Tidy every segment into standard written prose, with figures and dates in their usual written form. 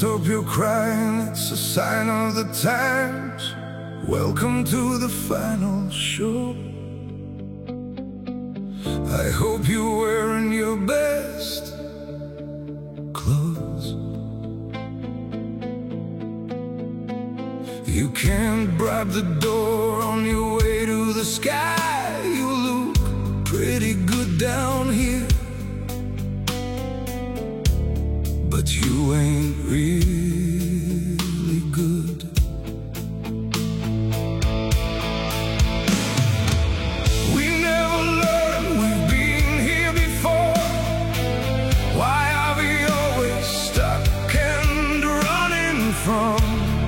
stop your crying, it's a sign of the times. Welcome to the final show. I hope you're wearing your best clothes. You can't bribe the door on your way to the sky. You look pretty good down here, but you ain't really good. We never learned, we've been here before. Why are we always stuck and running from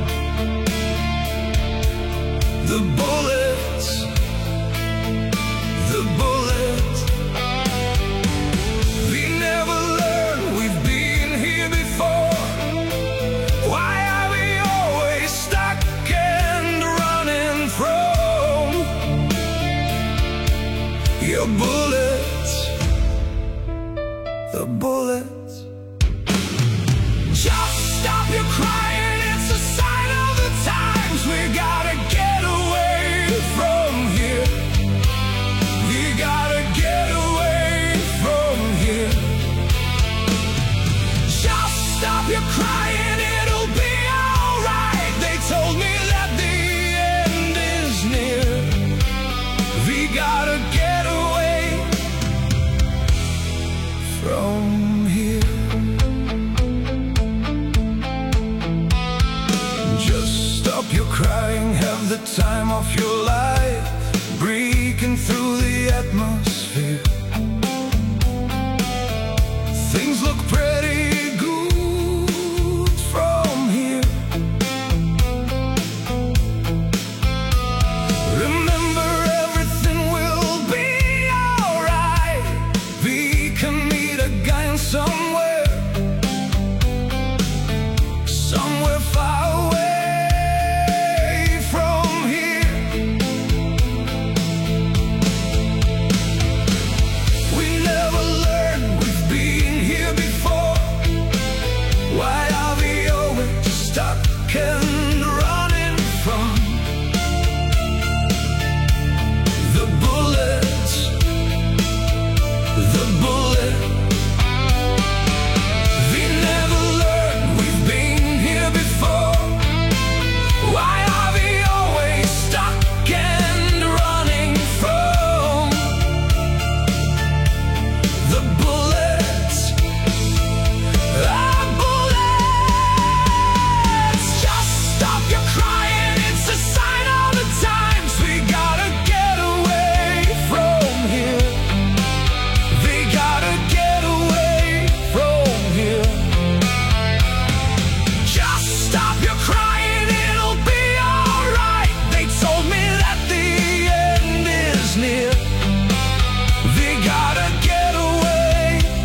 the bullets? The bullets. We never learned, we've been here before. Why are we always stuck and running from your bullets? The bullets. Just stop your crying, it's a sign of the times. We gotta get away from here. We gotta get away from here. Just stop your crying, it'll be alright. They told me that the end is near. We gotta get away from here. Just stop your crying, have the time of your life, breaking through the atmosphere. Things look pretty good from here. Remember, everything will be alright. We can meet again somewhere, somewhere far away from here. We never learned, we've been here before. Why are we always stuck and running from the bullets? The bullets. We never learned, we've been here before. Why are we always stuck and running from the bullets? The bullets. Just stop your crying, it's a sign of the times. We gotta get away from here. We gotta get away from here. Just stop your crying, it'll be alright. They told me that the end is near. We gotta get away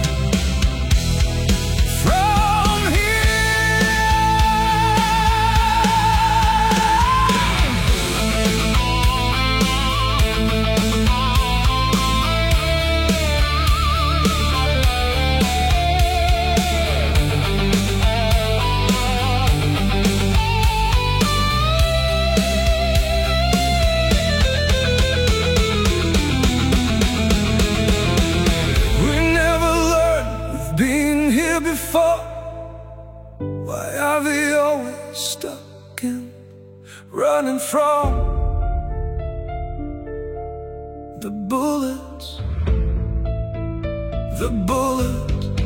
from We never learned, we've been here before. Why are we always stuck and running from the bullets? The bullets.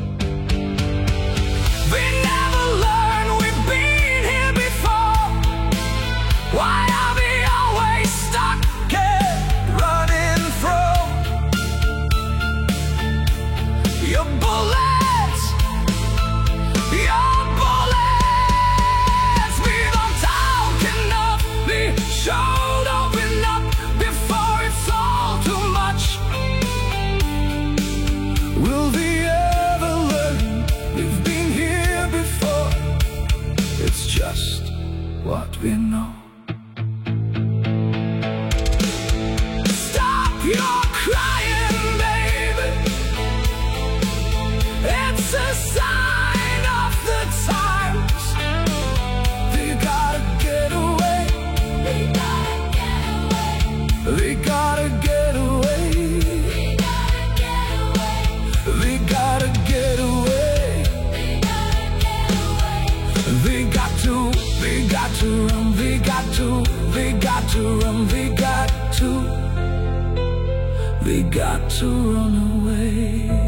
We never learned, we've been here before. Why are we always stuck and running from your bullets? Your bullets. We don't talk enough, we should open up before it's all too much. Will we ever learn? We've been here to run, we got to run, we got to run away.